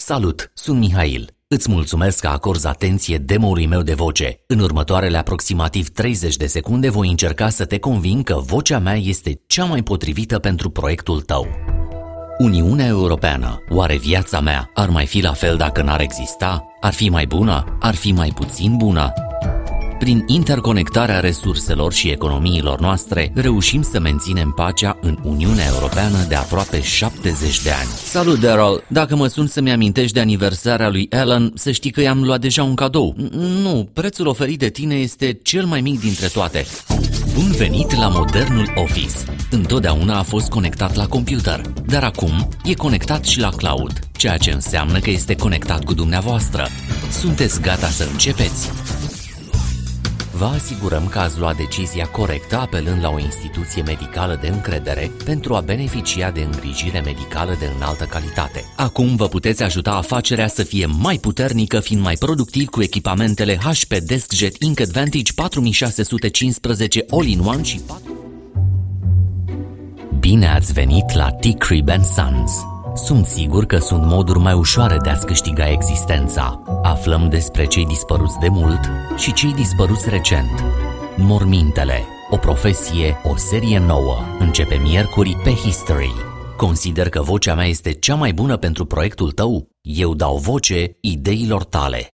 Salut, sunt Mihail. Îți mulțumesc că acorzi atenție demo-ului meu de voce. În următoarele aproximativ 30 de secunde voi încerca să te conving că vocea mea este cea mai potrivită pentru proiectul tău. Uniunea Europeană. Oare viața mea ar mai fi la fel dacă n-ar exista? Ar fi mai bună? Ar fi mai puțin bună? Prin interconectarea resurselor și economiilor noastre, reușim să menținem pacea în Uniunea Europeană de aproape 70 de ani. Salut, Daryl! Dacă mă suni să-mi amintești de aniversarea lui Alan, să știi că i-am luat deja un cadou. Nu, prețul oferit de tine este cel mai mic dintre toate. Bun venit la modernul Office! Întotdeauna a fost conectat la computer, dar acum e conectat și la cloud, ceea ce înseamnă că este conectat cu dumneavoastră. Sunteți gata să începeți? Vă asigurăm că ați luat decizia corectă apelând la o instituție medicală de încredere pentru a beneficia de îngrijire medicală de înaltă calitate. Acum vă puteți ajuta afacerea să fie mai puternică, fiind mai productiv cu echipamentele HP DeskJet Ink Advantage 4615 All-in-One și 4... Bine ați venit la T-Crib & Sons! Sunt sigur că sunt moduri mai ușoare de a-ți câștiga existența. Aflăm despre cei dispăruți de mult și cei dispăruți recent. Mormintele, o profesie, o serie nouă. Începe miercuri pe History. Consider că vocea mea este cea mai bună pentru proiectul tău? Eu dau voce ideilor tale.